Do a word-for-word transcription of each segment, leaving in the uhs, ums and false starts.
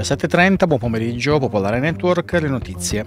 diciassette e trenta, buon pomeriggio, Popolare Network, le notizie.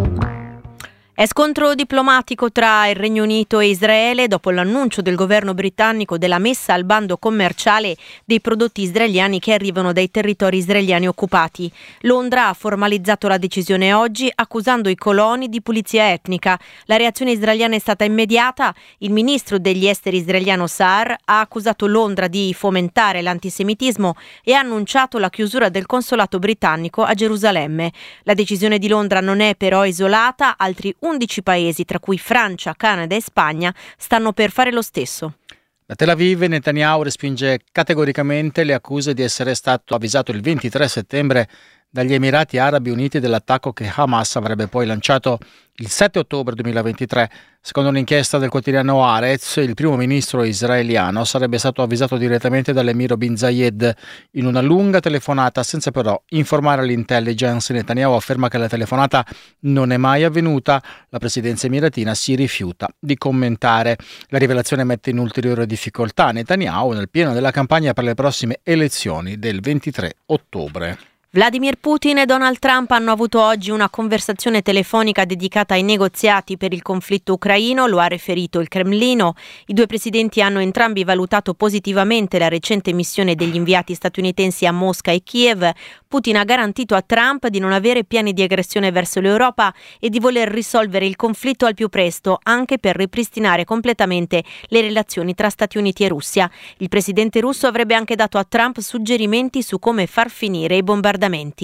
È scontro diplomatico tra il Regno Unito e Israele dopo l'annuncio del governo britannico della messa al bando commerciale dei prodotti israeliani che arrivano dai territori israeliani occupati. Londra ha formalizzato la decisione oggi, accusando i coloni di pulizia etnica. La reazione israeliana è stata immediata. Il ministro degli esteri israeliano Saar ha accusato Londra di fomentare l'antisemitismo e ha annunciato la chiusura del consolato britannico a Gerusalemme. La decisione di Londra non è però isolata, altri undici paesi, tra cui Francia, Canada e Spagna, stanno per fare lo stesso. Da Tel Aviv, Netanyahu respinge categoricamente le accuse di essere stato avvisato il ventitré settembre dagli Emirati Arabi Uniti dell'attacco che Hamas avrebbe poi lanciato il sette ottobre duemilaventitré. Secondo un'inchiesta del quotidiano Haaretz, il primo ministro israeliano sarebbe stato avvisato direttamente dall'emiro bin Zayed in una lunga telefonata senza però informare l'intelligence. Netanyahu afferma che la telefonata non è mai avvenuta. La presidenza emiratina si rifiuta di commentare. La rivelazione mette in ulteriore difficoltà Netanyahu nel pieno della campagna per le prossime elezioni del ventitré ottobre. Vladimir Putin e Donald Trump hanno avuto oggi una conversazione telefonica dedicata ai negoziati per il conflitto ucraino, lo ha riferito il Cremlino. I due presidenti hanno entrambi valutato positivamente la recente missione degli inviati statunitensi a Mosca e Kiev. Putin ha garantito a Trump di non avere piani di aggressione verso l'Europa e di voler risolvere il conflitto al più presto, anche per ripristinare completamente le relazioni tra Stati Uniti e Russia. Il presidente russo avrebbe anche dato a Trump suggerimenti su come far finire i bombardamenti.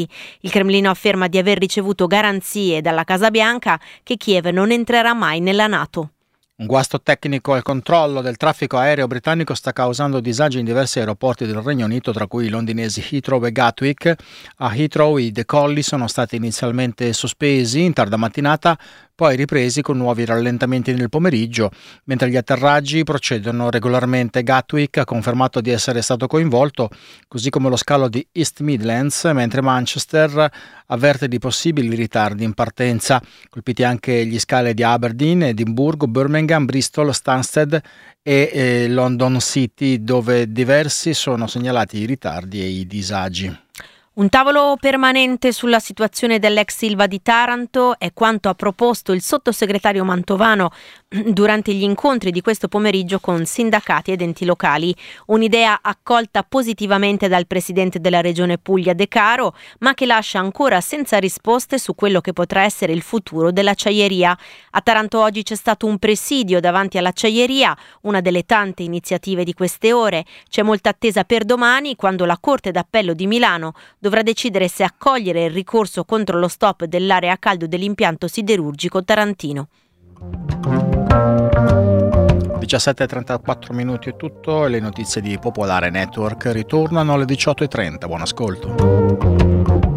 Il Cremlino afferma di aver ricevuto garanzie dalla Casa Bianca che Kiev non entrerà mai nella NATO. Un guasto tecnico al controllo del traffico aereo britannico sta causando disagi in diversi aeroporti del Regno Unito, tra cui i londinesi Heathrow e Gatwick. A Heathrow i decolli sono stati inizialmente sospesi in tarda mattinata, poi ripresi con nuovi rallentamenti nel pomeriggio, mentre gli atterraggi procedono regolarmente. Gatwick ha confermato di essere stato coinvolto, così come lo scalo di East Midlands, mentre Manchester avverte di possibili ritardi in partenza. Colpiti anche gli scali di Aberdeen, Edimburgo, Birmingham, Bristol, Stansted e eh, London City, dove diversi sono segnalati i ritardi e i disagi. Un tavolo permanente sulla situazione dell'ex Ilva di Taranto è quanto ha proposto il sottosegretario Mantovano durante gli incontri di questo pomeriggio con sindacati ed enti locali. Un'idea accolta positivamente dal presidente della regione Puglia De Caro, ma che lascia ancora senza risposte su quello che potrà essere il futuro dell'acciaieria. A Taranto oggi c'è stato un presidio davanti all'acciaieria, una delle tante iniziative di queste ore. C'è molta attesa per domani, quando la Corte d'Appello di Milano dovrà decidere se accogliere il ricorso contro lo stop dell'area a caldo dell'impianto siderurgico tarantino. diciassette e trentaquattro minuti è tutto e le notizie di Popolare Network ritornano alle diciotto e trenta. Buon ascolto.